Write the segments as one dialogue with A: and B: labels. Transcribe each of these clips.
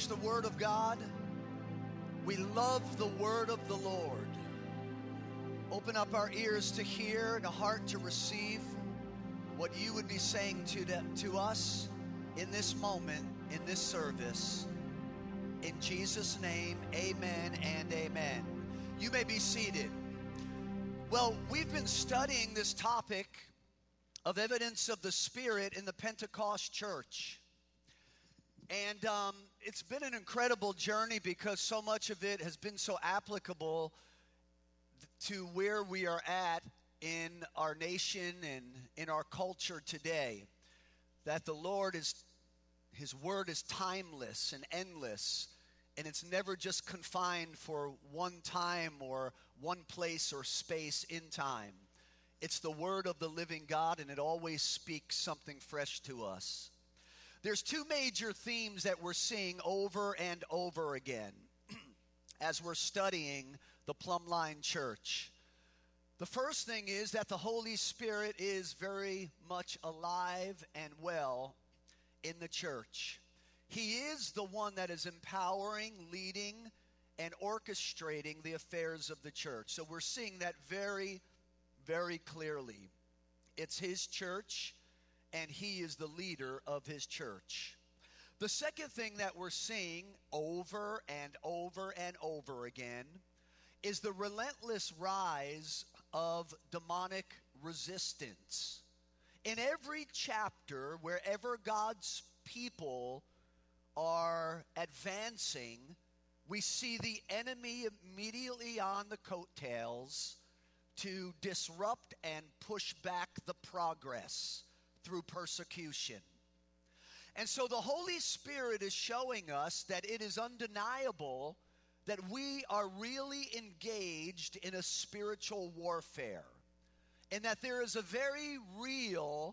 A: the Word of God. We love the Word of the Lord. Open up our ears to hear and a heart to receive what you would be saying to us in this moment, in this service. In Jesus' name, amen and amen. You may be seated. Well, we've been studying this topic of evidence of the Spirit in the Pentecost church. And it's been an incredible journey because so much of it has been so applicable to where we are at in our nation and in our culture today. That the Lord His Word is timeless and endless, and it's never just confined for one time or one place or space in time. It's the Word of the living God, and it always speaks something fresh to us. There's two major themes that we're seeing over and over again as we're studying the Plumline Church. The first thing is that the Holy Spirit is very much alive and well in the church. He is the one that is empowering, leading, and orchestrating the affairs of the church. So we're seeing that very, very clearly. It's His church, and He is the leader of His church. The second thing that we're seeing over and over and over again is the relentless rise of demonic resistance. In every chapter, wherever God's people are advancing, we see the enemy immediately on the coattails to disrupt and push back the progress through persecution. And so the Holy Spirit is showing us that it is undeniable that we are really engaged in a spiritual warfare, and that there is a very real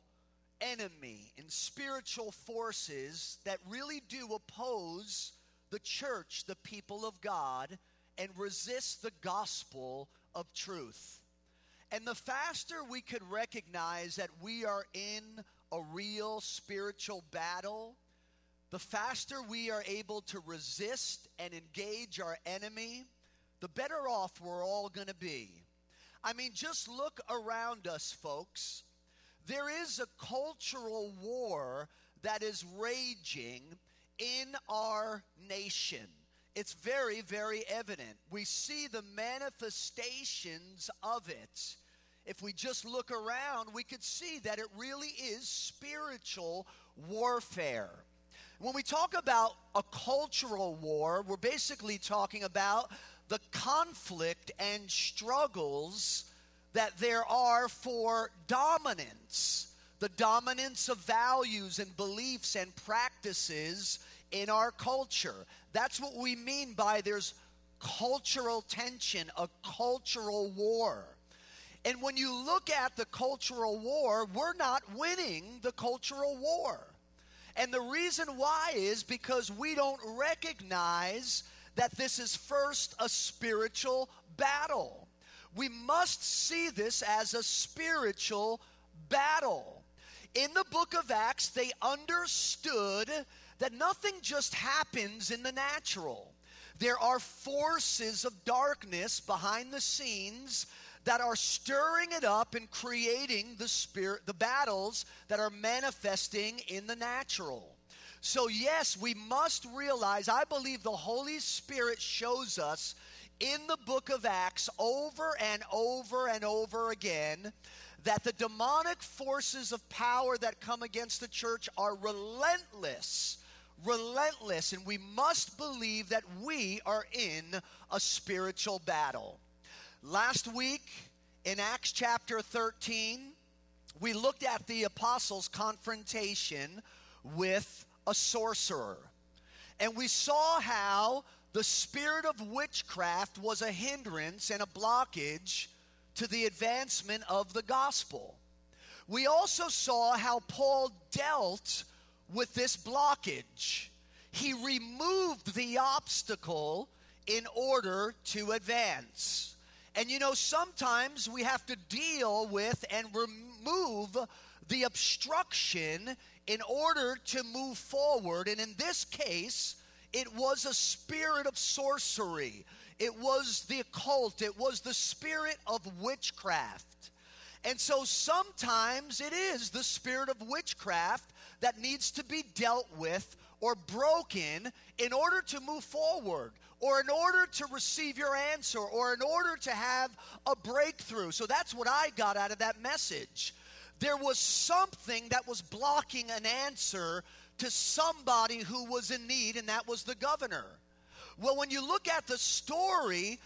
A: enemy and spiritual forces that really do oppose the church, the people of God, and resist the gospel of truth. And the faster we could recognize that we are in a real spiritual battle, the faster we are able to resist and engage our enemy, the better off we're all going to be. I mean, just look around us, folks. There is a cultural war that is raging in our nation. It's very, very evident. We see the manifestations of it. If we just look around, we could see that it really is spiritual warfare. When we talk about a cultural war, we're basically talking about the conflict and struggles that there are for dominance, the dominance of values and beliefs and practices in our culture. That's what we mean by there's cultural tension, a cultural war. And when you look at the cultural war, we're not winning the cultural war. And the reason why is because we don't recognize that this is first a spiritual battle. We must see this as a spiritual battle. In the book of Acts, they understood that nothing just happens in the natural. There are forces of darkness behind the scenes that are stirring it up and creating the battles that are manifesting in the natural. So yes, we must realize, I believe the Holy Spirit shows us in the book of Acts over and over and over again that the demonic forces of power that come against the church are relentless, and we must believe that we are in a spiritual battle. Last week, in Acts chapter 13, we looked at the apostles' confrontation with a sorcerer. And we saw how the spirit of witchcraft was a hindrance and a blockage to the advancement of the gospel. We also saw how Paul dealt with this blockage. He removed the obstacle in order to advance. And you know, sometimes we have to deal with and remove the obstruction in order to move forward. And in this case, it was a spirit of sorcery. It was the occult. It was the spirit of witchcraft. And so sometimes it is the spirit of witchcraft that needs to be dealt with or broken in order to move forward, or in order to receive your answer, or in order to have a breakthrough. So that's what I got out of that message. There was something that was blocking an answer to somebody who was in need, and that was the governor. Well, when you look at the story,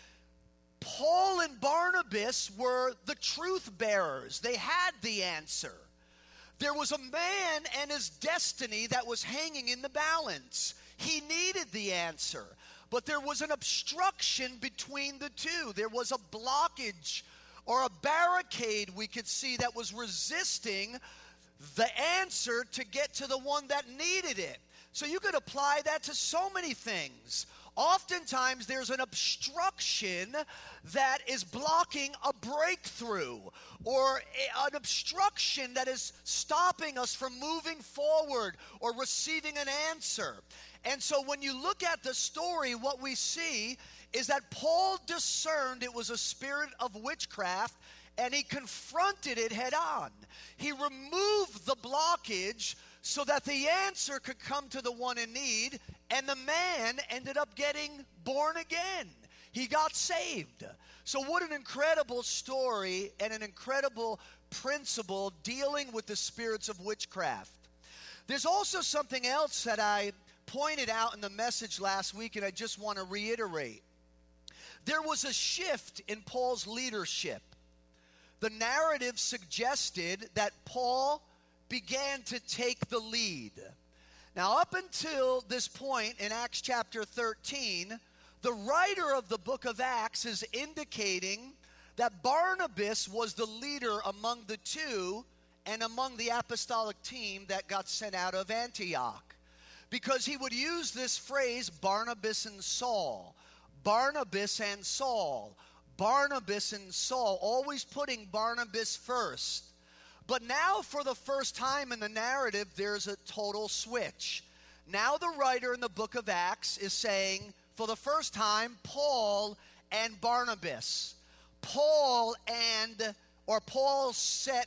A: Paul and Barnabas were the truth bearers. They had the answer. There was a man and his destiny that was hanging in the balance. He needed the answer, but there was an obstruction between the two. There was a blockage or a barricade we could see that was resisting the answer to get to the one that needed it. So you could apply that to so many things. Oftentimes there's an obstruction that is blocking a breakthrough, or an obstruction that is stopping us from moving forward or receiving an answer. And so when you look at the story, what we see is that Paul discerned it was a spirit of witchcraft, and he confronted it head on. He removed the blockage so that the answer could come to the one in need, and the man ended up getting born again. He got saved. So what an incredible story and an incredible principle dealing with the spirits of witchcraft. There's also something else that I pointed out in the message last week, and I just want to reiterate. There was a shift in Paul's leadership. The narrative suggested that Paul began to take the lead. Now, up until this point in Acts chapter 13, the writer of the book of Acts is indicating that Barnabas was the leader among the two and among the apostolic team that got sent out of Antioch, because he would use this phrase, Barnabas and Saul, Barnabas and Saul, Barnabas and Saul, always putting Barnabas first. But now, for the first time in the narrative, there's a total switch. Now the writer in the book of Acts is saying, for the first time, Paul and Barnabas. Paul set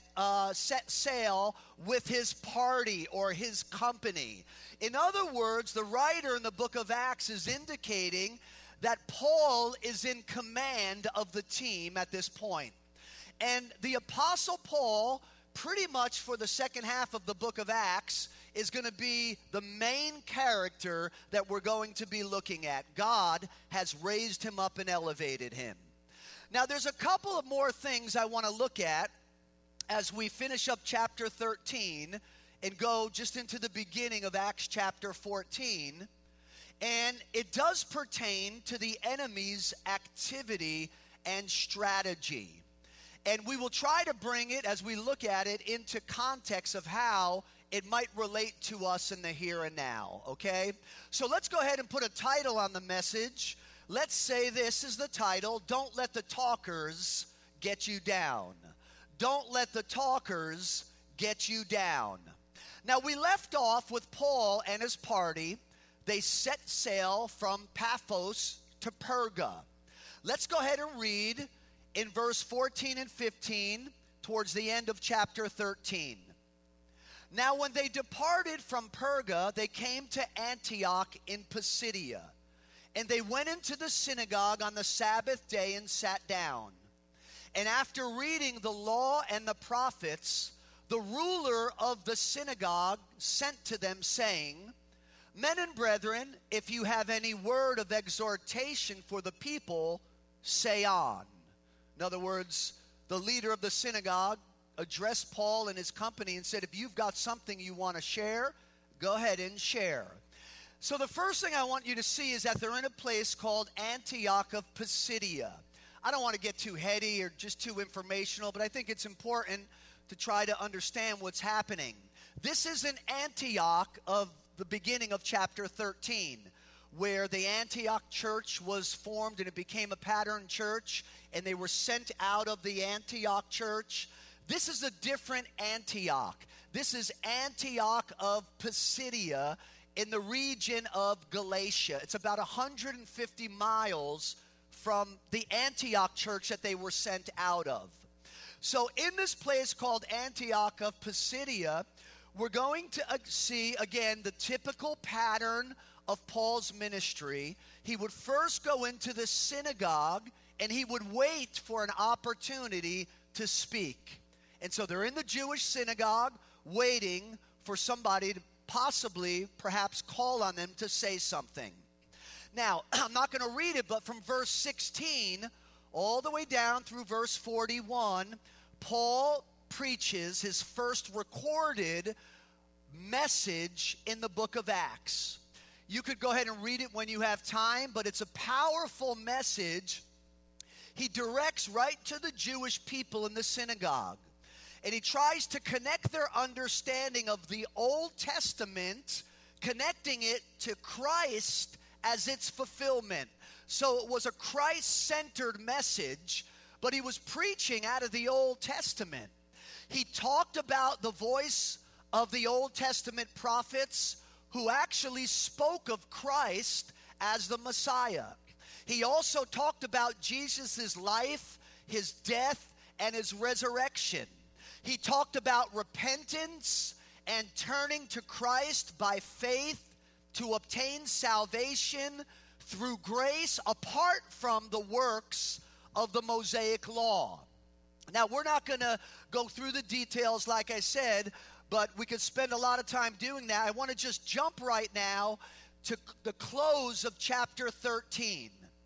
A: sail with his party or his company. In other words, the writer in the book of Acts is indicating that Paul is in command of the team at this point. And the Apostle Paul, pretty much for the second half of the book of Acts, is going to be the main character that we're going to be looking at. God has raised him up and elevated him. Now, there's a couple of more things I want to look at as we finish up chapter 13 and go just into the beginning of Acts chapter 14. And it does pertain to the enemy's activity and strategy. And we will try to bring it, as we look at it, into context of how it might relate to us in the here and now, okay? So let's go ahead and put a title on the message. Let's say this is the title: Don't Let the Talkers Get You Down. Don't let the talkers get you down. Now, we left off with Paul and his party. They set sail from Paphos to Perga. Let's go ahead and read in verse 14 and 15 towards the end of chapter 13. Now, when they departed from Perga, they came to Antioch in Pisidia. And they went into the synagogue on the Sabbath day and sat down. And after reading the law and the prophets, the ruler of the synagogue sent to them, saying, Men and brethren, if you have any word of exhortation for the people, say on. In other words, the leader of the synagogue addressed Paul and his company and said, if you've got something you want to share, go ahead and share. So the first thing I want you to see is that they're in a place called Antioch of Pisidia. I don't want to get too heady or just too informational, but I think it's important to try to understand what's happening. This is an Antioch of the beginning of chapter 13, where the Antioch church was formed and it became a pattern church, and they were sent out of the Antioch church. This is a different Antioch. This is Antioch of Pisidia in the region of Galatia. It's about 150 miles from the Antioch church that they were sent out of. So in this place called Antioch of Pisidia, we're going to see, again, the typical pattern of Paul's ministry. He would first go into the synagogue, and he would wait for an opportunity to speak. And so they're in the Jewish synagogue waiting for somebody to possibly, perhaps, call on them to say something. Now, I'm not going to read it, but from verse 16 all the way down through verse 41, Paul preaches his first recorded message in the book of Acts. You could go ahead and read it when you have time, but it's a powerful message. He directs right to the Jewish people in the synagogue, and he tries to connect their understanding of the Old Testament, connecting it to Christ as its fulfillment. So it was a Christ-centered message, but he was preaching out of the Old Testament. He talked about the voice of the Old Testament prophets who actually spoke of Christ as the Messiah. He also talked about Jesus' life, his death, and his resurrection. He talked about repentance and turning to Christ by faith to obtain salvation through grace apart from the works of the Mosaic law. Now, we're not going to go through the details, like I said, but we could spend a lot of time doing that. I want to just jump right now to the close of chapter 13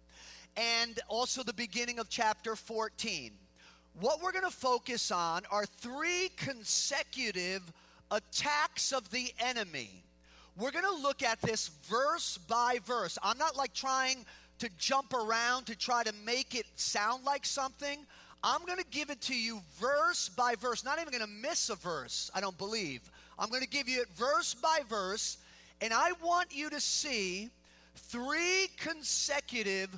A: and also the beginning of chapter 14. What we're going to focus on are 3 consecutive attacks of the enemy. We're going to look at this verse by verse. I'm not like trying to jump around to try to make it sound like something. I'm going to give it to you verse by verse. Not even going to miss a verse, I don't believe. I'm going to give you it verse by verse, and I want you to see 3 consecutive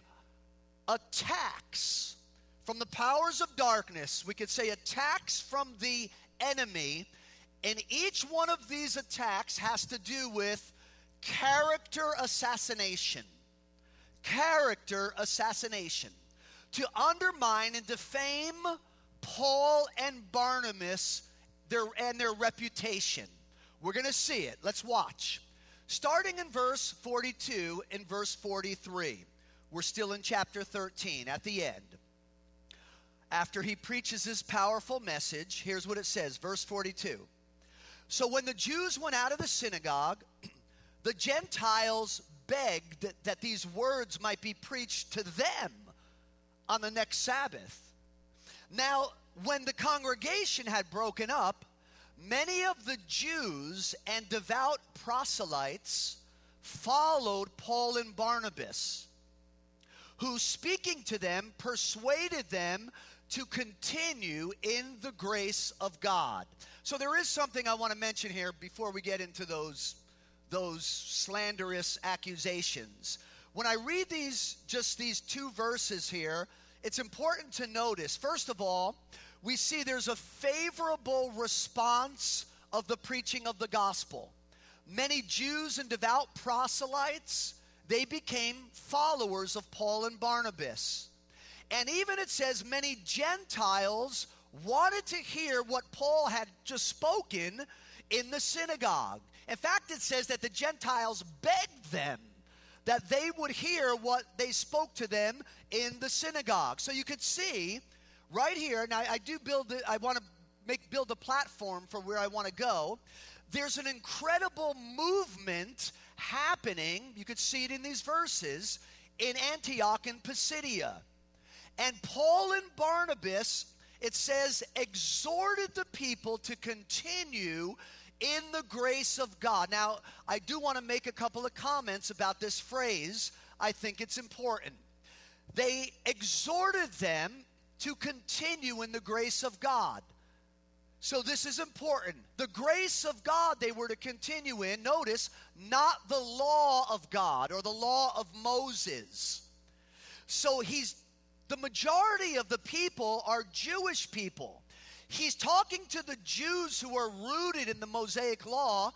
A: attacks from the powers of darkness. We could say attacks from the enemy, and each one of these attacks has to do with character assassination. Character assassination. To undermine and defame Paul and Barnabas and their reputation. We're going to see it. Let's watch. Starting in verse 42 and verse 43. We're still in chapter 13 at the end. After he preaches his powerful message, here's what it says, verse 42. So when the Jews went out of the synagogue, the Gentiles begged that these words might be preached to them on the next Sabbath. Now, when the congregation had broken up, many of the Jews and devout proselytes followed Paul and Barnabas, who, speaking to them, persuaded them to continue in the grace of God. So there is something I want to mention here before we get into those slanderous accusations. When I read just these 2 verses here, it's important to notice, first of all, we see there's a favorable response of the preaching of the gospel. Many Jews and devout proselytes, they became followers of Paul and Barnabas. And even it says many Gentiles wanted to hear what Paul had just spoken in the synagogue. In fact, it says that the Gentiles begged them that they would hear what they spoke to them in the synagogue. So you could see right here, and I want to build a platform for where I want to go. There's an incredible movement happening, you could see it in these verses, in Antioch and Pisidia. And Paul and Barnabas, it says, exhorted the people to continue in the grace of God. Now, I do want to make a couple of comments about this phrase. I think it's important. They exhorted them to continue in the grace of God. So this is important. The grace of God they were to continue in, notice, not the law of God or the law of Moses. So the majority of the people are Jewish people. He's talking to the Jews who are rooted in the Mosaic law,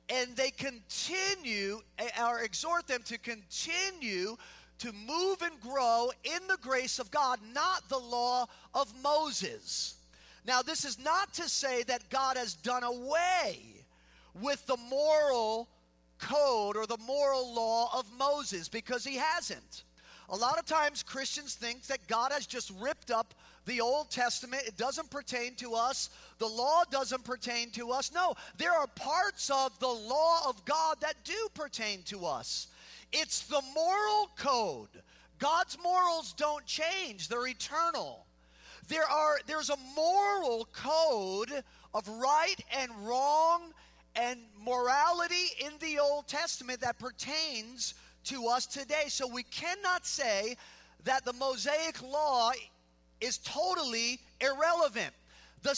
A: and they continue, or exhort them to continue to move and grow in the grace of God, not the law of Moses. Now, this is not to say that God has done away with the moral code or the moral law of Moses, because he hasn't. A lot of times Christians think that God has just ripped up the Old Testament. It doesn't pertain to us. The law doesn't pertain to us. No, there are parts of the law of God that do pertain to us. It's the moral code. God's morals don't change. They're eternal. There's a moral code of right and wrong and morality in the Old Testament that pertains to us today. So we cannot say that the Mosaic law is totally irrelevant. The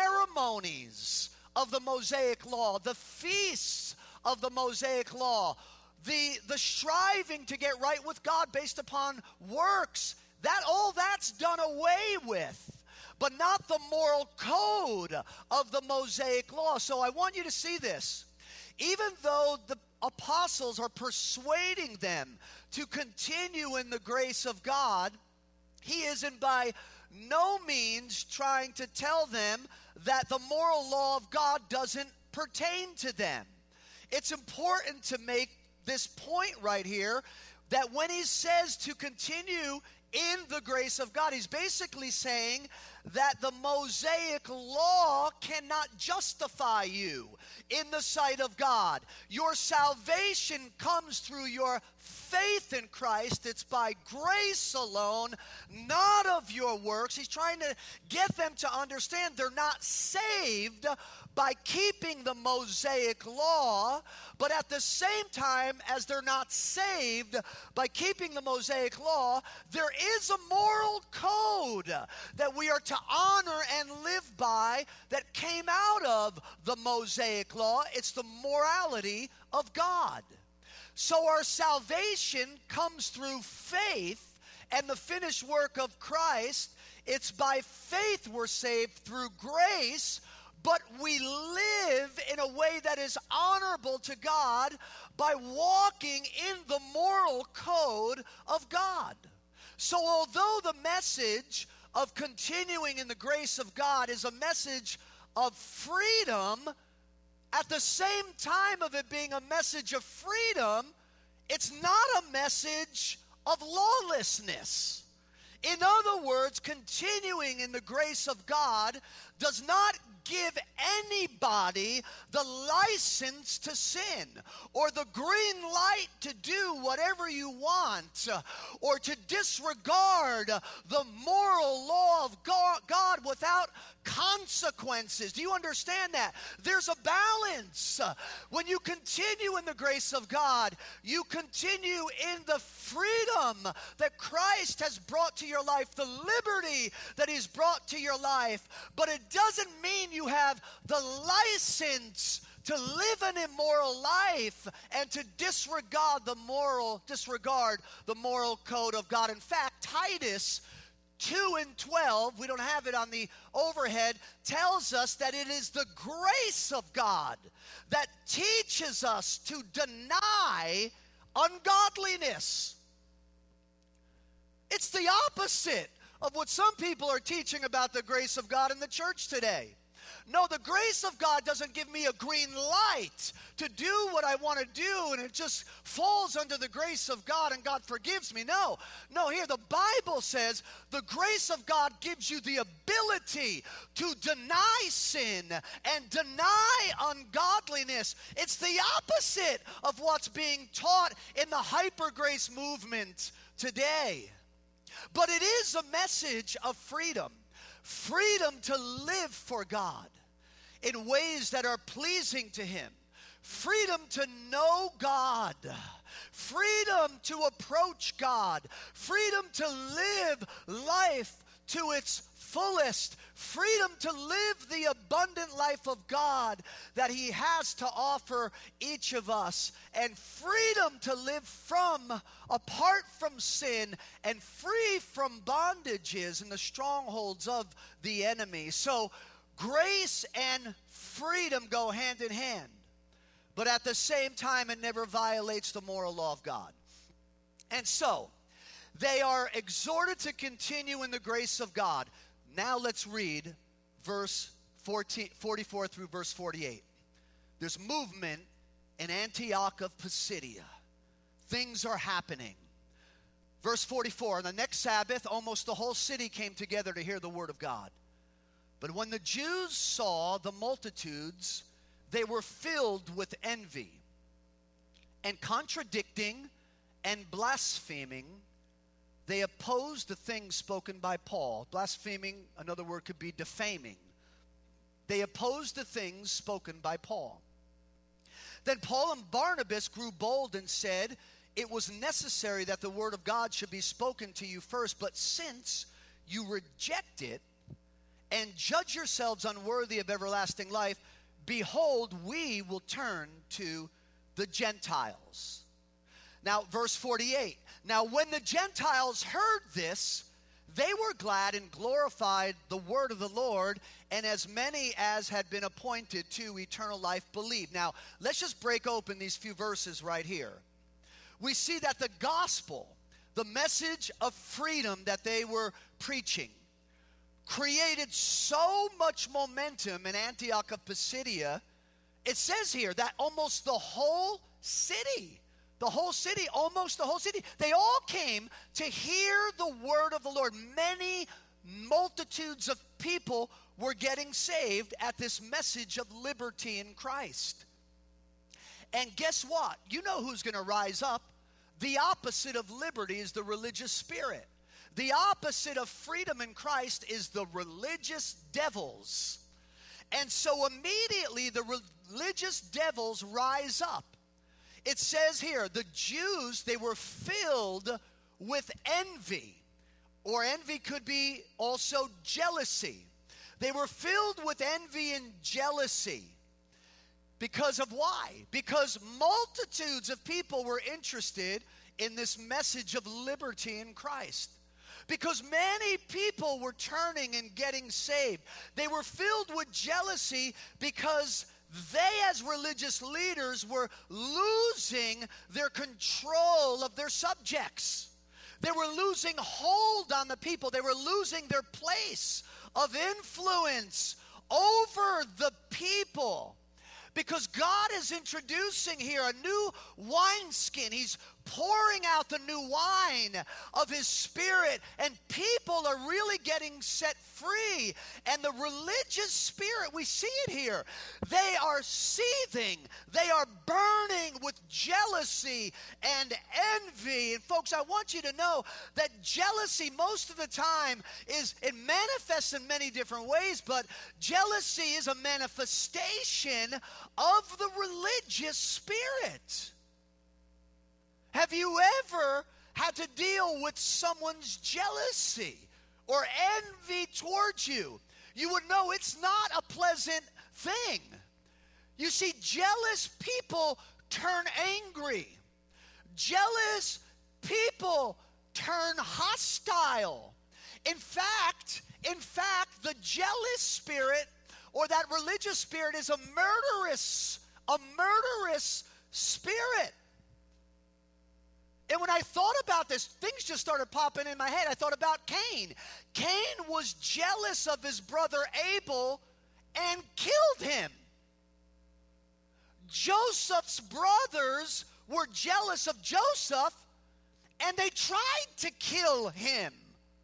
A: ceremonies of the Mosaic law, the feasts of the Mosaic law, the striving to get right with God based upon works, all that's done away with, but not the moral code of the Mosaic law. So I want you to see this. Even though the apostles are persuading them to continue in the grace of God, he isn't by no means trying to tell them that the moral law of God doesn't pertain to them. It's important to make this point right here, that when he says to continue in the grace of God, he's basically saying that the Mosaic law cannot justify you in the sight of God. Your salvation comes through your faith in Christ. It's by grace alone, not of your works. He's trying to get them to understand they're not saved by keeping the Mosaic law, but at the same time as they're not saved by keeping the Mosaic law, there is a moral code that we are to honor and live by that came out of the Mosaic law. It's the morality of God. So our salvation comes through faith and the finished work of Christ. It's by faith we're saved through grace, but we live in a way that is honorable to God by walking in the moral code of God. So although the message of continuing in the grace of God is a message of freedom, at the same time of it being a message of freedom, it's not a message of lawlessness. In other words, continuing in the grace of God does not give anybody the license to sin or the green light to do whatever you want or to disregard the moral law of God without consequences. Do you understand that? There's a balance. When you continue in the grace of God, you continue in the freedom that Christ has brought to your life, the liberty that he's brought to your life, but it doesn't mean you have the license to live an immoral life and to disregard the moral code of God. In fact, Titus 2:12, we don't have it on the overhead, tells us that it is the grace of God that teaches us to deny ungodliness. It's the opposite of what some people are teaching about the grace of God in the church today. No, the grace of God doesn't give me a green light to do what I want to do, and it just falls under the grace of God and God forgives me. No, here the Bible says the grace of God gives you the ability to deny sin and deny ungodliness. It's the opposite of what's being taught in the hyper grace movement today. But it is a message of freedom. Freedom to live for God in ways that are pleasing to him. Freedom to know God. Freedom to approach God. Freedom to live life to its fullest. Freedom to live the abundant life of God that he has to offer each of us. And freedom to live apart from sin and free from bondages and the strongholds of the enemy. So grace and freedom go hand in hand. but at the same time, it never violates the moral law of God. And so, they are exhorted to continue in the grace of God. Now let's read verse 44 through verse 48. There's movement in Antioch of Pisidia. Things are happening. Verse 44, on the next Sabbath, almost the whole city came together to hear the word of God. But when the Jews saw the multitudes, they were filled with envy, and contradicting and blaspheming, they opposed the things spoken by Paul. Blaspheming, another word could be defaming. They opposed the things spoken by Paul. Then Paul and Barnabas grew bold and said, it was necessary that the word of God should be spoken to you first, but since you reject it and judge yourselves unworthy of everlasting life, behold, we will turn to the Gentiles. Now, verse 48. Now, when the Gentiles heard this, they were glad and glorified the word of the Lord, and as many as had been appointed to eternal life believed. Now, let's just break open these few verses right here. We see that the gospel, the message of freedom that they were preaching, created so much momentum in Antioch of Pisidia. It says here that almost the whole city, almost the whole city, they all came to hear the word of the Lord. Many multitudes of people were getting saved at this message of liberty in Christ. And guess what? You know who's going to rise up. The opposite of liberty is the religious spirit. The opposite of freedom in Christ is the religious devils. And so immediately the religious devils rise up. It says here, the Jews, they were filled with envy. Or envy could be also jealousy. They were filled with envy and jealousy. Because of why? Because multitudes of people were interested in this message of liberty in Christ. Because many people were turning and getting saved. They were filled with jealousy because they, as religious leaders, were losing their control of their subjects. They were losing hold on the people. They were losing their place of influence over the people. Because God is introducing here a new wineskin. He's pouring out the new wine of his spirit, and people are really getting set free. And the religious spirit, we see it here. They are seething. They are burning with jealousy and envy. And folks, I want you to know that jealousy most of the time it manifests in many different ways, but jealousy is a manifestation of the religious spirit. Have you ever had to deal with someone's jealousy or envy towards you? You would know it's not a pleasant thing. You see, jealous people turn angry. Jealous people turn hostile. In fact, the jealous spirit or that religious spirit is a murderous spirit. And when I thought about this, things just started popping in my head. I thought about Cain. Cain was jealous of his brother Abel and killed him. Joseph's brothers were jealous of Joseph, and they tried to kill him.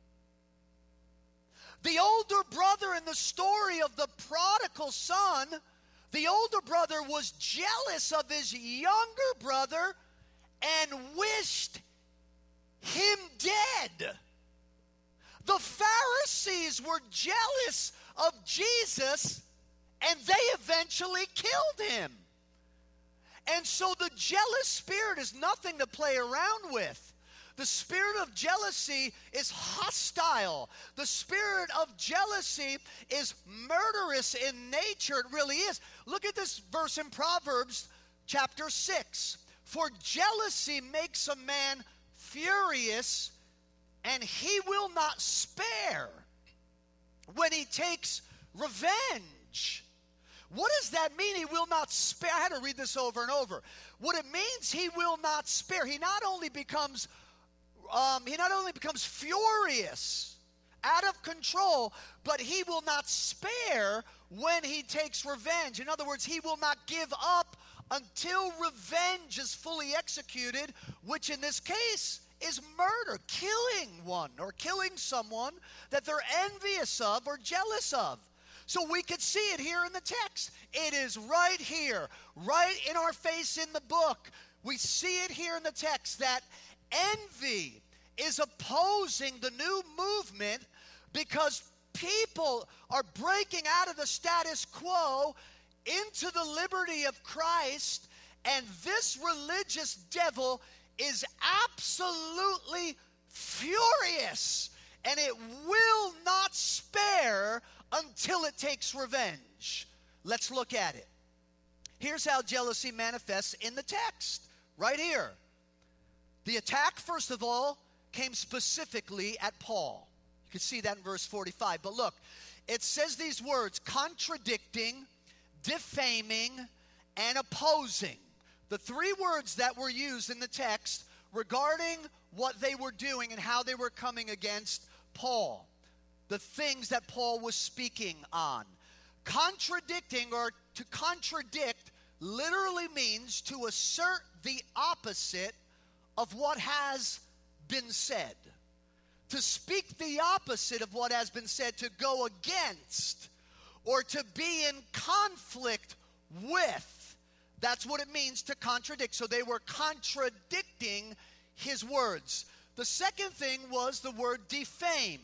A: The older brother in the story of the prodigal son, the older brother was jealous of his younger brother and wished him dead. The Pharisees were jealous of Jesus, and they eventually killed him. And so the jealous spirit is nothing to play around with. The spirit of jealousy is hostile. The spirit of jealousy is murderous in nature. It really is. Look at this verse in Proverbs chapter 6. For jealousy makes a man furious, and he will not spare when he takes revenge. What does that mean? He will not spare. I had to read this over and over. What it means, he will not spare. He not only becomes furious, out of control, but he will not spare when he takes revenge. In other words, he will not give up until revenge is fully executed, which in this case is murder, killing one or killing someone that they're envious of or jealous of. So we could see it here in the text. It is right here, right in our face in the book. We see it here in the text that envy is opposing the new movement because people are breaking out of the status quo into the liberty of Christ, and this religious devil is absolutely furious, and it will not spare until it takes revenge. Let's look at it. Here's how jealousy manifests in the text, right here. The attack, first of all, came specifically at Paul. You can see that in verse 45. But look, it says these words: contradicting, defaming, and opposing. The three words that were used in the text regarding what they were doing and how they were coming against Paul. The things that Paul was speaking on. Contradicting, or to contradict, literally means to assert the opposite of what has been said. To speak the opposite of what has been said, to go against, or to be in conflict with. That's what it means to contradict. So they were contradicting his words. The second thing was the word defame,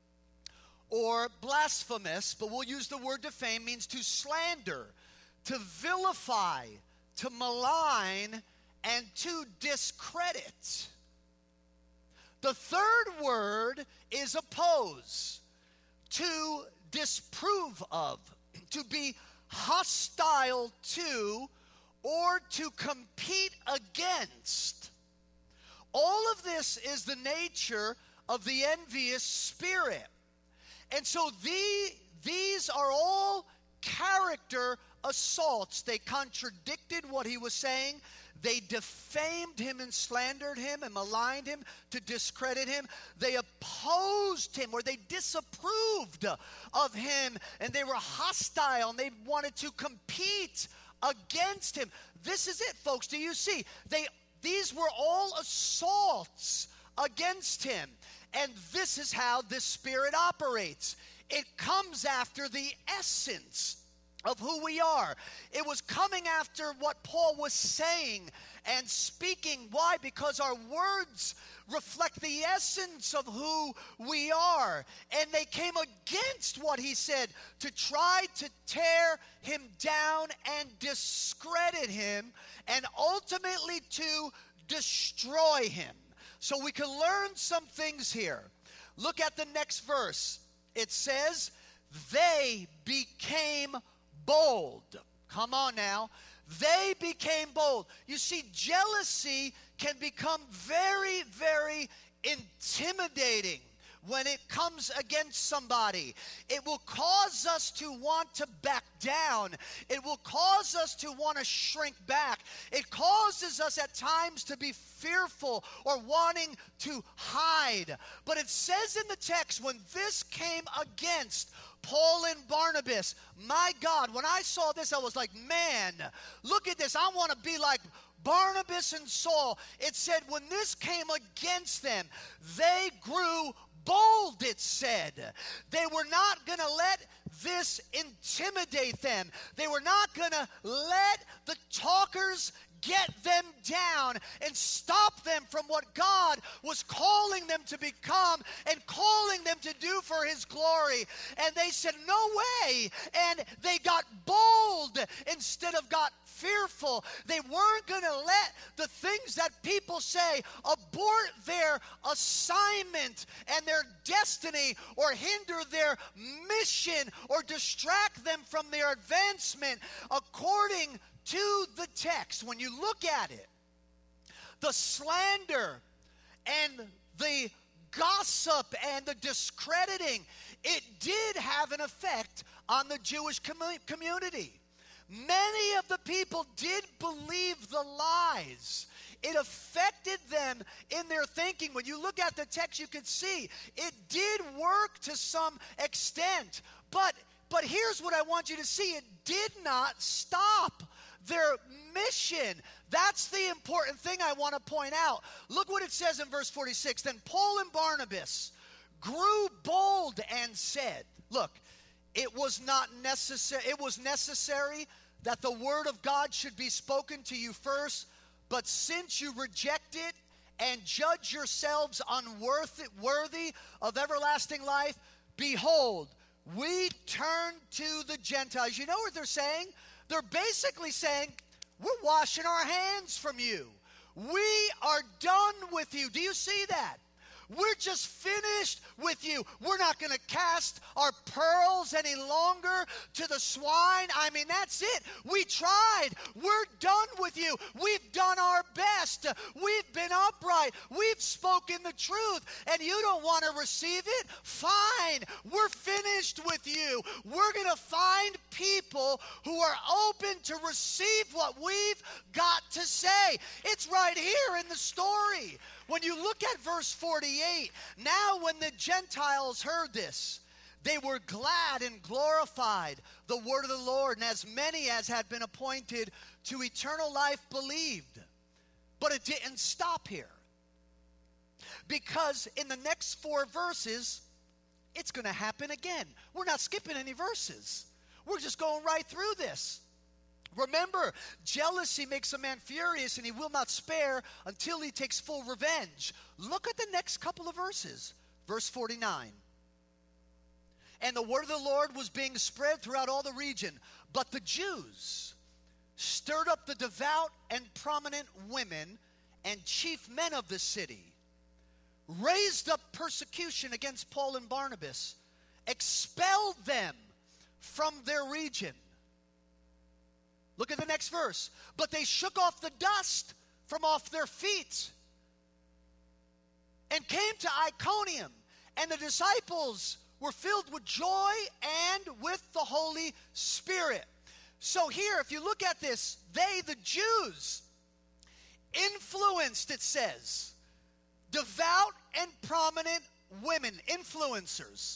A: or blasphemous, but we'll use the word defame, means to slander, to vilify, to malign, and to discredit. The third word is oppose, to disprove of, to be hostile to, or to compete against. All of this is the nature of the envious spirit. And so these are all character assaults. They contradicted what he was saying. They defamed him and slandered him and maligned him to discredit him. They opposed him, or they disapproved of him, and they were hostile, and they wanted to compete against him. This is it, folks. Do you see? These were all assaults against him. And this is how this spirit operates. It comes after the essence of who we are. It was coming after what Paul was saying and speaking. Why? Because our words reflect the essence of who we are. And they came against what he said to try to tear him down and discredit him, and ultimately to destroy him. So we can learn some things here. Look at the next verse. It says, they became bold. Come on now. They became bold. You see, jealousy can become very, very intimidating when it comes against somebody. It will cause us to want to back down. It will cause us to want to shrink back. It causes us at times to be fearful or wanting to hide. But it says in the text, when this came against Paul and Barnabas, my God, when I saw this, I was like, man, look at this. I want to be like Barnabas and Saul. It said when this came against them, they grew bold, it said. They were not going to let this intimidate them. They were not going to let the talkers get them down and stop them from what God was calling them to become and calling them to do for his glory. And they said, no way. And they got bold instead of got fearful. They weren't going to let the things that people say abort their assignment and their destiny, or hinder their mission, or distract them from their advancement. According to the text, when you look at it, the slander and the gossip and the discrediting, it did have an effect on the Jewish community. Many of the people did believe the lies. It affected them in their thinking. When you look at the text, you can see it did work to some extent. But here's what I want you to see. It did not stop their mission. That's the important thing I want to point out. Look what it says in verse 46. Then Paul and Barnabas grew bold and said, look, it was necessary that the word of God should be spoken to you first, but since you reject it and judge yourselves unworthy of everlasting life, behold, we turn to the Gentiles. You know what they're saying? They're basically saying, we're washing our hands from you. We are done with you. Do you see that? We're just finished with you. We're not going to cast our pearls any longer to the swine. I mean, that's it. We tried. We're done with you. We've done our best. We've been upright. We've spoken the truth. And you don't want to receive it? Fine. We're finished with you. We're going to find people who are open to receive what we've got to say. It's right here in the story. When you look at verse 48, now when the Gentiles heard this, they were glad and glorified the word of the Lord, and as many as had been appointed to eternal life believed. But it didn't stop here, because in the next 4 verses, it's going to happen again. We're not skipping any verses. We're just going right through this. Remember, jealousy makes a man furious, and he will not spare until he takes full revenge. Look at the next couple of verses. Verse 49. And the word of the Lord was being spread throughout all the region, but the Jews stirred up the devout and prominent women and chief men of the city, raised up persecution against Paul and Barnabas, expelled them from their region. Look at the next verse. But they shook off the dust from off their feet and came to Iconium, and the disciples were filled with joy and with the Holy Spirit. So here, if you look at this, they, the Jews, influenced, it says, devout and prominent women, influencers,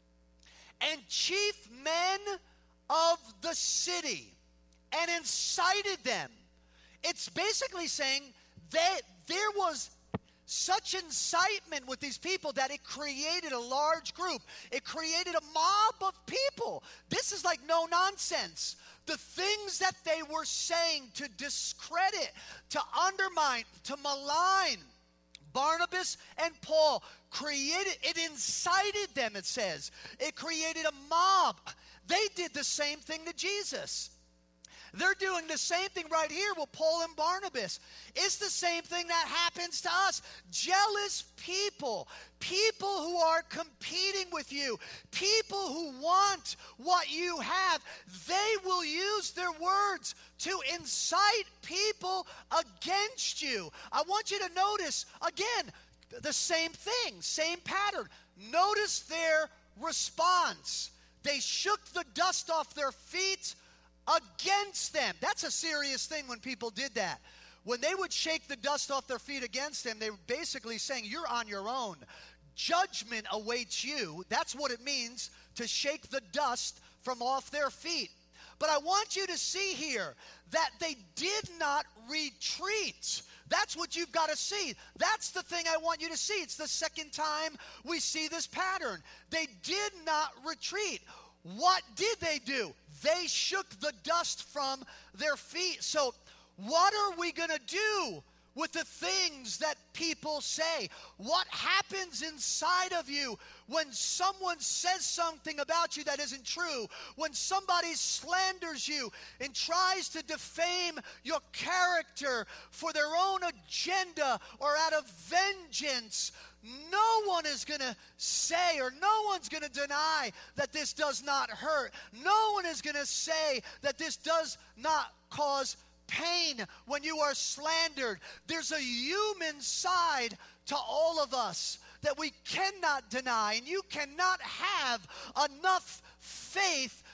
A: and chief men of the city, and incited them. It's basically saying that there was such incitement with these people that it created a large group. It created a mob of people. This is like no nonsense. The things that they were saying to discredit, to undermine, to malign Barnabas and Paul, it incited them, it says. It created a mob. They did the same thing to Jesus. They're doing the same thing right here with Paul and Barnabas. It's the same thing that happens to us. Jealous people, people who are competing with you, people who want what you have, they will use their words to incite people against you. I want you to notice, again, the same thing, same pattern. Notice their response. They shook the dust off their feet against them. That's a serious thing when people did that. When they would shake the dust off their feet against them, they were basically saying, you're on your own. Judgment awaits you. That's what it means to shake the dust from off their feet. But I want you to see here that they did not retreat. That's what you've got to see. That's the thing I want you to see. It's the second time we see this pattern. They did not retreat. What did they do? They shook the dust from their feet. So what are we going to do with the things that people say? What happens inside of you when someone says something about you that isn't true? When somebody slanders you and tries to defame your character for their own agenda or out of vengeance? No one is going to say, or no one's going to deny that this does not hurt. No one is going to say that this does not cause pain when you are slandered. There's a human side to all of us that we cannot deny, and you cannot have enough faith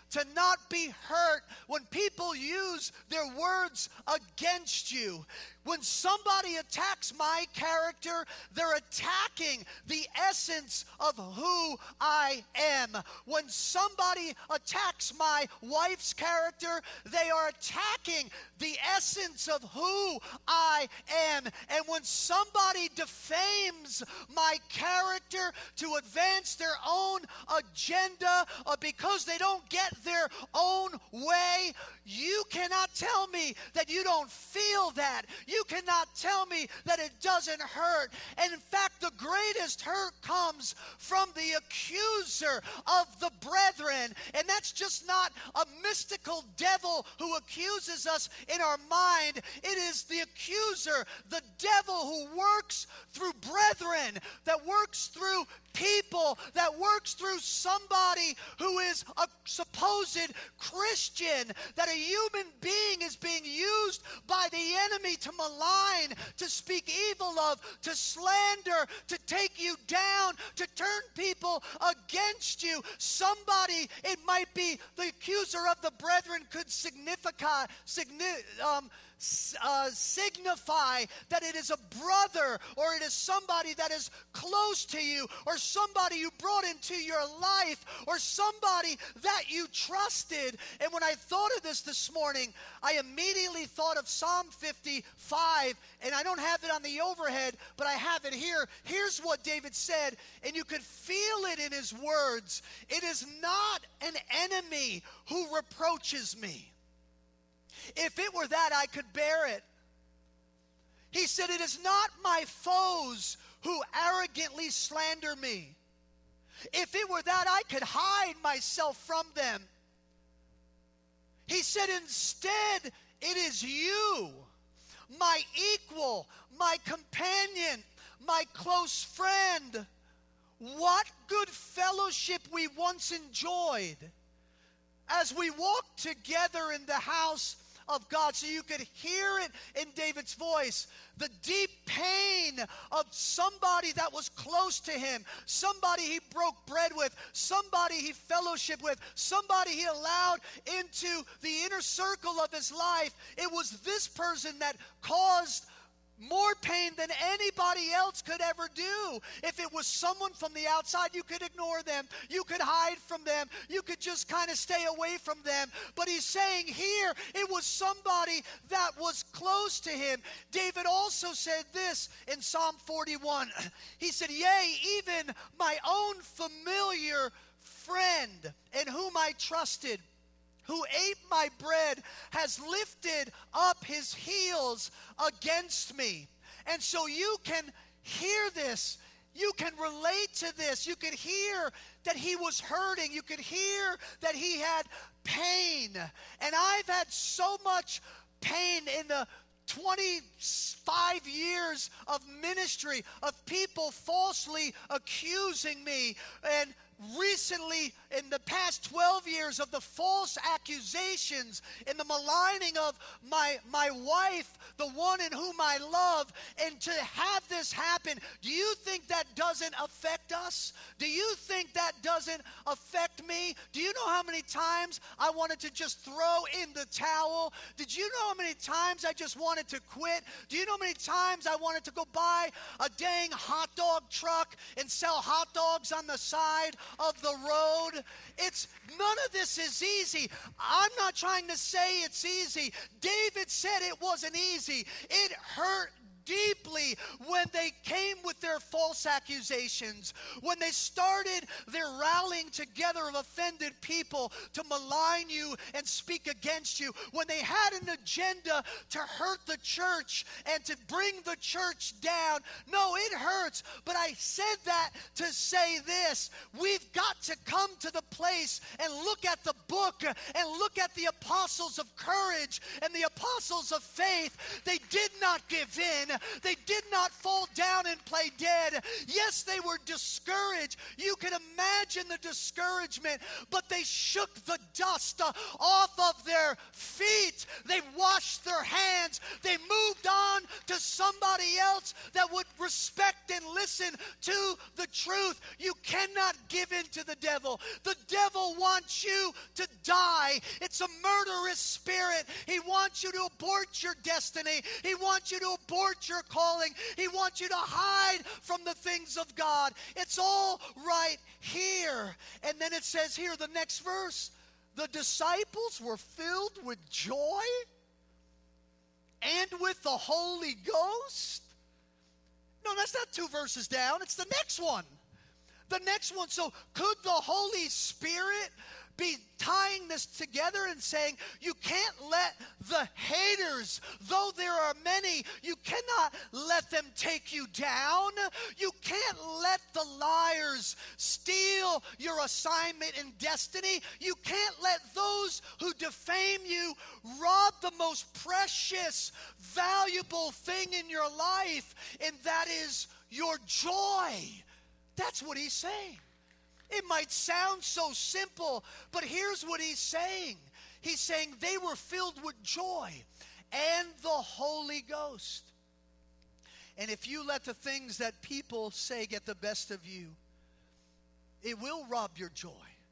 A: to not be hurt when people use their words against you. When somebody attacks my character, they're attacking the essence of who I am. When somebody attacks my wife's character, they are attacking the essence of who I am. And when somebody defames my character to advance their own agenda or because they don't get their own way, you cannot tell me that you don't feel that. You cannot tell me that it doesn't hurt. And in fact, the greatest hurt comes from the accuser of the brethren. And that's just not a mystical devil who accuses us in our mind. It is the accuser, the devil who works through brethren, that works through people, that works through somebody who is a supposed Christian, that a human being is being used by the enemy to malign, to speak evil of, to slander, to take you down, to turn people against you. Somebody, it might be the accuser of the brethren, could signify that it is a brother, or it is somebody that is close to you, or somebody you brought into your life, or somebody that you trusted. And when I thought of this morning, I immediately thought of Psalm 55, and I don't have it on the overhead, but I have it here. Here's what David said, and you could feel it in his words. It is not an enemy who reproaches me. If it were that, I could bear it. He said, it is not my foes who arrogantly slander me. If it were that, I could hide myself from them. He said, instead, it is you, my equal, my companion, my close friend. What good fellowship we once enjoyed as we walked together in the house of God. So you could hear it in David's voice, the deep pain of somebody that was close to him, somebody he broke bread with, somebody he fellowshiped with, somebody he allowed into the inner circle of his life. It was this person that caused more pain than anybody else could ever do. If it was someone from the outside, you could ignore them. You could hide from them. You could just kind of stay away from them. But he's saying here, it was somebody that was close to him. David also said this in Psalm 41. He said, yea, even my own familiar friend in whom I trusted, who ate my bread, has lifted up his heels against me. And so you can hear this. You can relate to this. You could hear that he was hurting. You could hear that he had pain. And I've had so much pain in the 25 years of ministry, of people falsely accusing me, and recently, in the past 12 years, of the false accusations and the maligning of my wife, the one in whom I love, and to have this happen, do you think that doesn't affect us? Do you think that doesn't affect me? Do you know how many times I wanted to just throw in the towel? Did you know how many times I just wanted to quit? Do you know how many times I wanted to go buy a dang hot dog truck and sell hot dogs on the side of the road? None of this is easy. I'm not trying to say it's easy. David said it wasn't easy. It hurt deeply when they came with their false accusations, when they started their rallying together of offended people to malign you and speak against you, when they had an agenda to hurt the church and to bring the church down. No, it hurts, but I said that to say this: we've got to come to the place and look at the book and look at the apostles of courage and the apostles of faith. They did not give in. They did not fall down and play dead. Yes, they were discouraged. You can imagine the discouragement, but they shook the dust off of their feet. They washed their hands. They moved on to somebody else that would respect and listen to the truth. You cannot give in to the devil. The devil wants you to die. It's a murderous spirit. He wants you to abort your destiny. He wants you to abort your calling. He wants you to hide from the things of God. It's all right here. And then it says here, the next verse, the disciples were filled with joy and with the Holy Ghost. No, that's not 2 verses down. It's the next one. The next one. So could the Holy Spirit be tying this together and saying, you can't let the haters, though there are many, you cannot let them take you down. You can't let the liars steal your assignment and destiny. You can't let those who defame you rob the most precious, valuable thing in your life, and that is your joy. That's what he's saying. It might sound so simple, but here's what he's saying. He's saying they were filled with joy and the Holy Ghost. And if you let the things that people say get the best of you, it will rob your joy.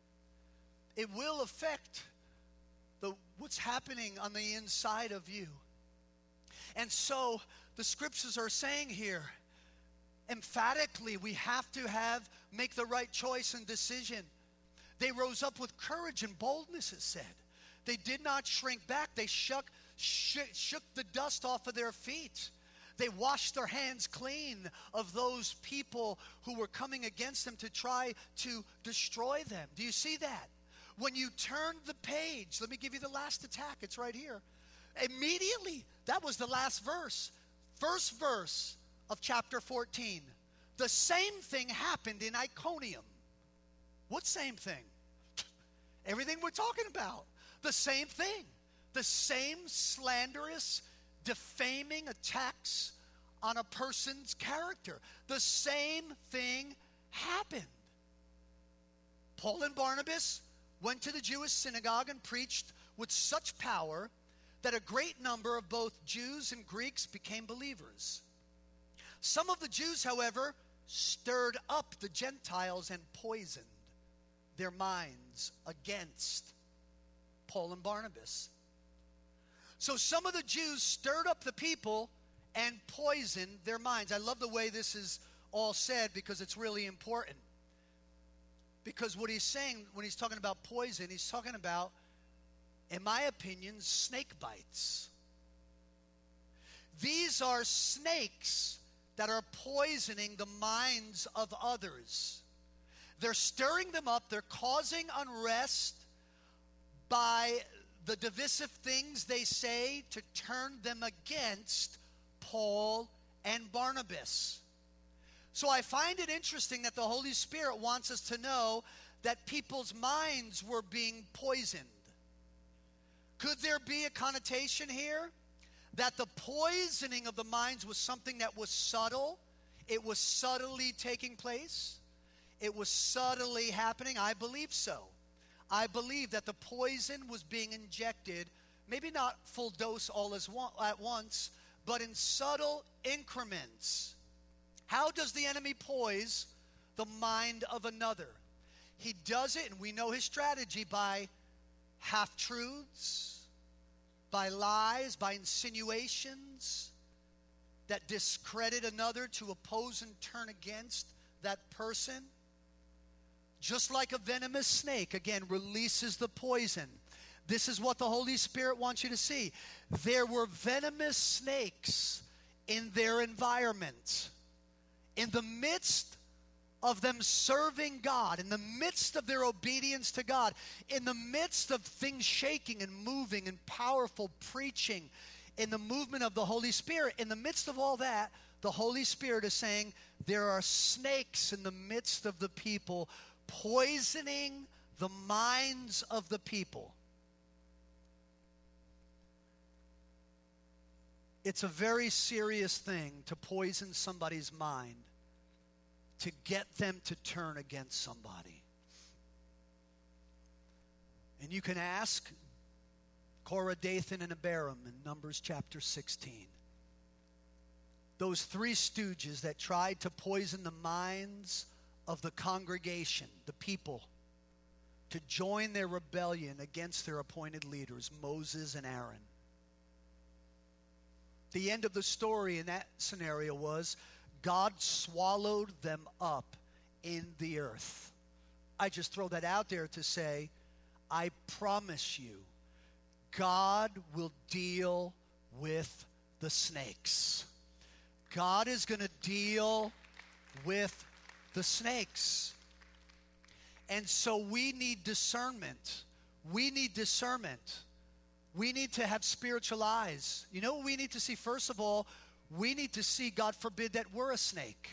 A: It will affect what's happening on the inside of you. And so the scriptures are saying here, emphatically, we have to make the right choice and decision. They rose up with courage and boldness, it said. They did not shrink back. They shook the dust off of their feet. They washed their hands clean of those people who were coming against them to try to destroy them. Do you see that? When you turn the page, let me give you the last attack. It's right here. Immediately, that was the last verse. First verse of chapter 14. The same thing happened in Iconium. What same thing? Everything we're talking about. The same thing. The same slanderous, defaming attacks on a person's character. The same thing happened. Paul and Barnabas went to the Jewish synagogue and preached with such power that a great number of both Jews and Greeks became believers. Some of the Jews, however, stirred up the Gentiles and poisoned their minds against Paul and Barnabas. So some of the Jews stirred up the people and poisoned their minds. I love the way this is all said because it's really important. Because what he's saying when he's talking about poison, he's talking about, in my opinion, snake bites. These are snakes that are poisoning the minds of others. They're stirring them up. They're causing unrest by the divisive things they say to turn them against Paul and Barnabas. So I find it interesting that the Holy Spirit wants us to know that people's minds were being poisoned. Could there be a connotation here? That the poisoning of the minds was something that was subtle. It was subtly taking place. It was subtly happening. I believe so. I believe that the poison was being injected, maybe not full dose all at once, but in subtle increments. How does the enemy poise the mind of another? He does it, and we know his strategy, by half-truths, by lies, by insinuations that discredit another to oppose and turn against that person. Just like a venomous snake, again, releases the poison. This is what the Holy Spirit wants you to see. There were venomous snakes in their environment. In the midst of them serving God, in the midst of their obedience to God, in the midst of things shaking and moving and powerful preaching, in the movement of the Holy Spirit, in the midst of all that, the Holy Spirit is saying there are snakes in the midst of the people poisoning the minds of the people. It's a very serious thing to poison somebody's mind, to get them to turn against somebody. And you can ask Korah, Dathan, and Abiram in Numbers chapter 16. Those three stooges that tried to poison the minds of the congregation, the people, to join their rebellion against their appointed leaders, Moses and Aaron. The end of the story in that scenario was God swallowed them up in the earth. I just throw that out there to say, I promise you, God will deal with the snakes. God is going to deal with the snakes. And so we need discernment. We need discernment. We need to have spiritual eyes. You know what we need to see? First of all, we need to see, God forbid, that we're a snake.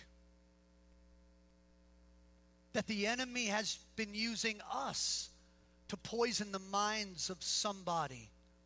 A: That the enemy has been using us to poison the minds of somebody.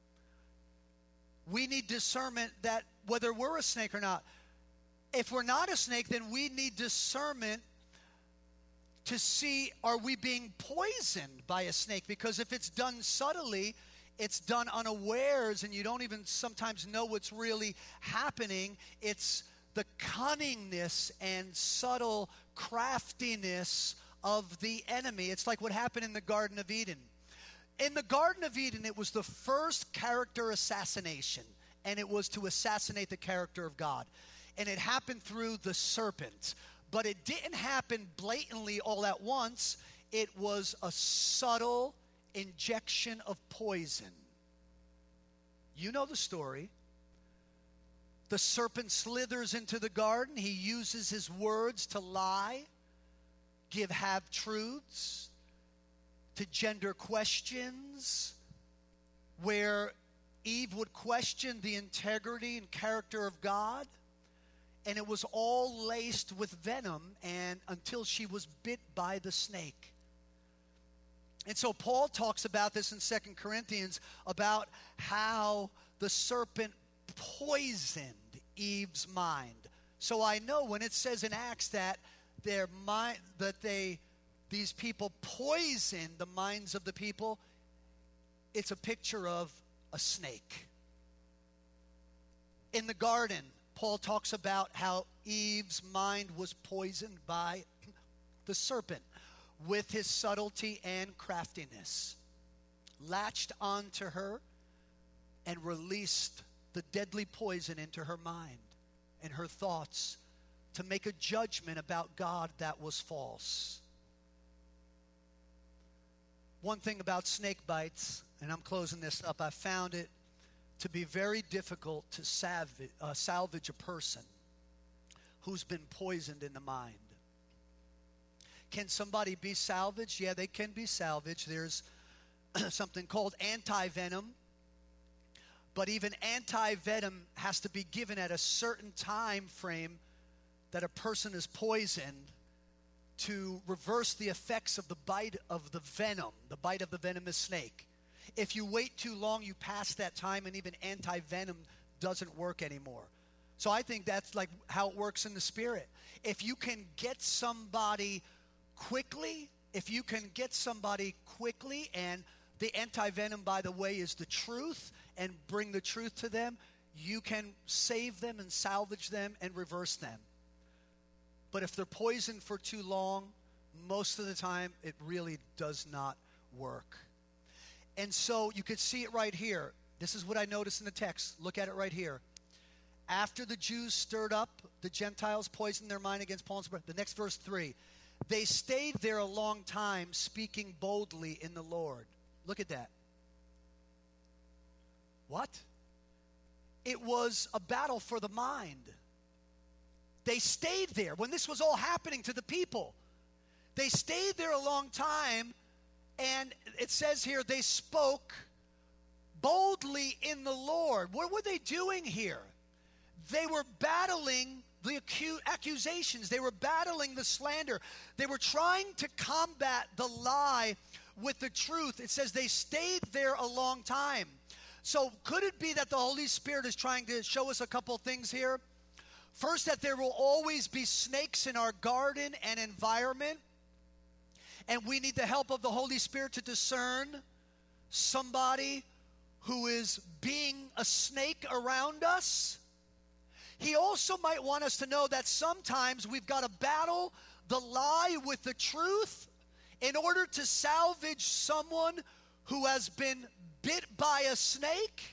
A: We need discernment that whether we're a snake or not. If we're not a snake, then we need discernment to see, are we being poisoned by a snake? Because if it's done subtly, it's done unawares, and you don't even sometimes know what's really happening. It's the cunningness and subtle craftiness of the enemy. It's like what happened in the Garden of Eden. In the Garden of Eden, it was the first character assassination, and it was to assassinate the character of God. And it happened through the serpent. But it didn't happen blatantly all at once. It was a subtle injection of poison. You know the story. The serpent slithers into the garden. He uses his words to lie, give half-truths, to gender questions, where Eve would question the integrity and character of God. And it was all laced with venom, and until she was bit by the snake. And so Paul talks about this in 2 Corinthians, about how the serpent poisoned Eve's mind. So I know when it says in Acts that their mind, these people poisoned the minds of the people, it's a picture of a snake. In the garden, Paul talks about how Eve's mind was poisoned by the serpent with his subtlety and craftiness, latched onto her and released the deadly poison into her mind and her thoughts to make a judgment about God that was false. One thing about snake bites, and I'm closing this up, I found it to be very difficult to salvage a person who's been poisoned in the mind. Can somebody be salvaged? Yeah, they can be salvaged. There's something called anti-venom. But even anti-venom has to be given at a certain time frame that a person is poisoned to reverse the effects of the bite of the venom, the bite of the venomous snake. If you wait too long, you pass that time, and even anti-venom doesn't work anymore. So I think that's like how it works in the spirit. If you can get somebody quickly, and the anti-venom, by the way, is the truth, and bring the truth to them, you can save them and salvage them and reverse them. But if they're poisoned for too long, most of the time it really does not work. And so you could see it right here. This is what I noticed in the text. Look at it right here. After the Jews stirred up, the Gentiles poisoned their mind against Paul and Barnabas. The next verse 3. They stayed there a long time, speaking boldly in the Lord. Look at that. What? It was a battle for the mind. They stayed there when this was all happening to the people. They stayed there a long time, and it says here they spoke boldly in the Lord. What were they doing here? They were battling the accusations. They were battling the slander. They were trying to combat the lie with the truth. It says they stayed there a long time. So could it be that the Holy Spirit is trying to show us a couple things here? First, that there will always be snakes in our garden and environment, and we need the help of the Holy Spirit to discern somebody who is being a snake around us. He also might want us to know that sometimes we've got to battle the lie with the truth in order to salvage someone who has been bit by a snake.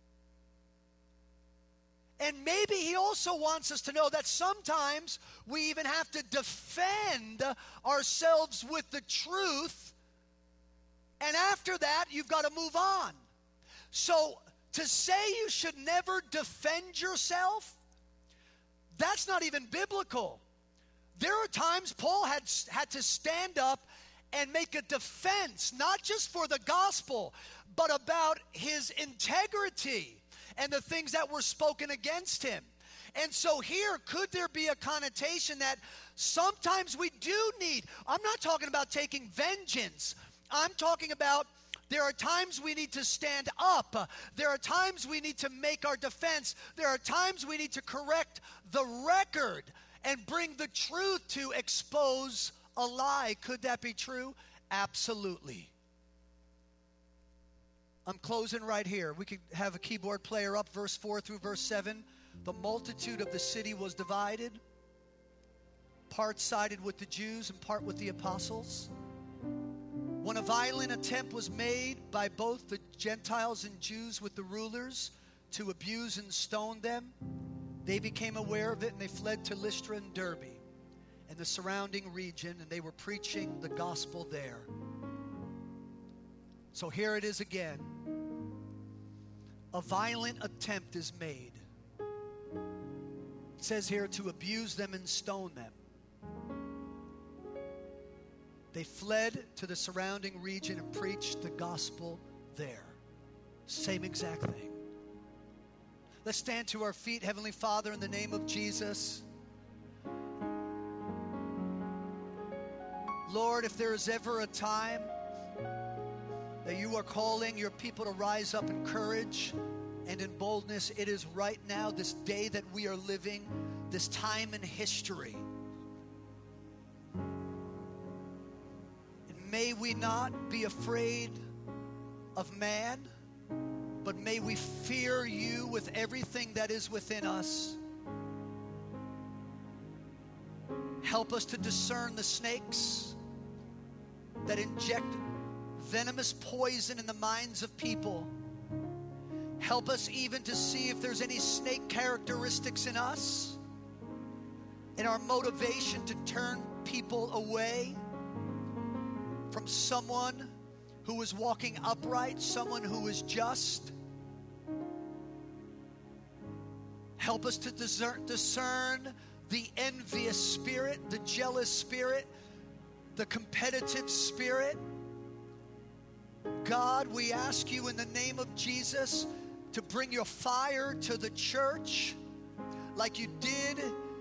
A: And maybe he also wants us to know that sometimes we even have to defend ourselves with the truth. And after that, you've got to move on. So to say you should never defend yourself, that's not even biblical. There are times Paul had to stand up and make a defense, not just for the gospel, but about his integrity and the things that were spoken against him. And so here, could there be a connotation that sometimes we do need, I'm not talking about taking vengeance. I'm talking about there are times we need to stand up. There are times we need to make our defense. There are times we need to correct the record and bring the truth to expose a lie. Could that be true? Absolutely. I'm closing right here. We could have a keyboard player up, verse 4 through verse 7. The multitude of the city was divided. Part sided with the Jews and part with the apostles. When a violent attempt was made by both the Gentiles and Jews with the rulers to abuse and stone them, they became aware of it and they fled to Lystra and Derbe and the surrounding region, and they were preaching the gospel there. So here it is again. A violent attempt is made. It says here to abuse them and stone them. They fled to the surrounding region and preached the gospel there. Same exact thing. Let's stand to our feet. Heavenly Father, in the name of Jesus. Lord, if there is ever a time that you are calling your people to rise up in courage and in boldness, it is right now, this day that we are living, this time in history. And may we not be afraid of man, but may we fear you with everything that is within us. Help us to discern the snakes that inject venomous poison in the minds of people. Help us even to see if there's any snake characteristics in us, in our motivation to turn people away from someone who is walking upright, someone who is just. Help us to discern the envious spirit, the jealous spirit, the competitive spirit. God, we ask you in the name of Jesus to bring your fire to the church like you did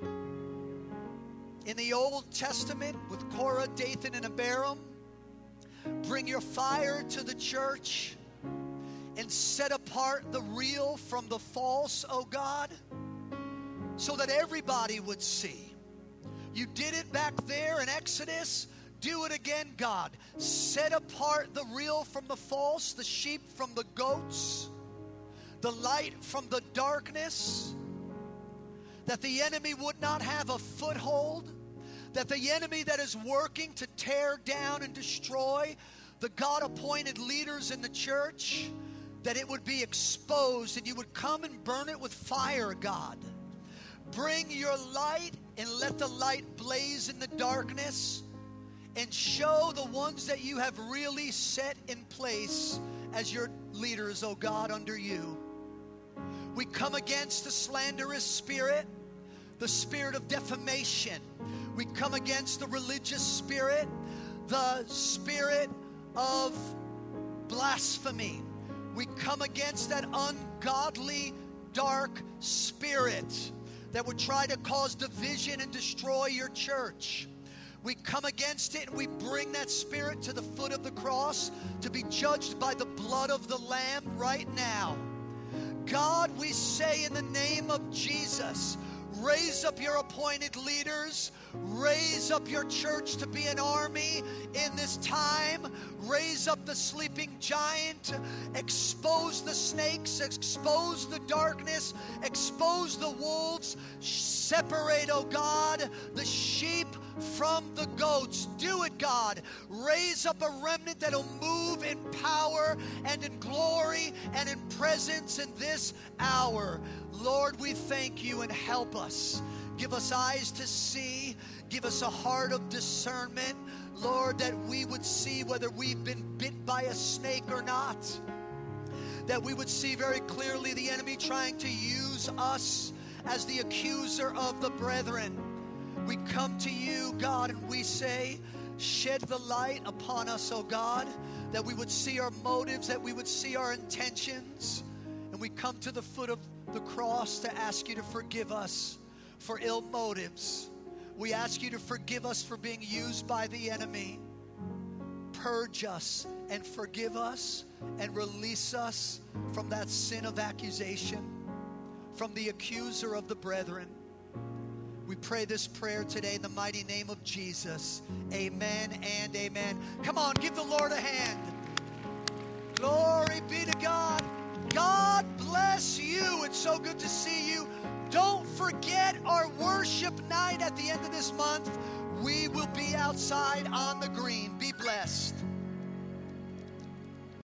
A: in the Old Testament with Korah, Dathan, and Abiram. Bring your fire to the church and set apart the real from the false, oh God, so that everybody would see. You did it back there in Exodus. Do it again, God. Set apart the real from the false, the sheep from the goats, the light from the darkness, that the enemy would not have a foothold, that the enemy that is working to tear down and destroy the God-appointed leaders in the church, that it would be exposed and you would come and burn it with fire, God. Bring your light and let the light blaze in the darkness and show the ones that you have really set in place as your leaders, oh God, under you. We come against the slanderous spirit, the spirit of defamation. We come against the religious spirit, the spirit of blasphemy. We come against that ungodly, dark spirit that would try to cause division and destroy your church. We come against it and we bring that spirit to the foot of the cross to be judged by the blood of the Lamb right now. God, we say in the name of Jesus, raise up your appointed leaders. Raise up your church to be an army in this time. Raise up the sleeping giant. Expose the snakes. Expose the darkness. Expose the wolves. Separate, oh God, the sheep from the goats. Do it, God. Raise up a remnant that'll move in power and in glory and in presence in this hour. Lord, we thank you and help us. Give us eyes to see. Give us a heart of discernment. Lord, that we would see whether we've been bit by a snake or not. That we would see very clearly the enemy trying to use us as the accuser of the brethren. We come to you, God, and we say, shed the light upon us, oh God, that we would see our motives, that we would see our intentions. And we come to the foot of the cross to ask you to forgive us for ill motives. We ask you to forgive us for being used by the enemy. Purge us and forgive us and release us from that sin of accusation, from the accuser of the brethren. We pray this prayer today in the mighty name of Jesus. Amen and amen. Come on, give the Lord a hand. Glory be to God. God bless you. It's so good to see you. Don't forget our worship night at the end of this month. We will be outside on the green.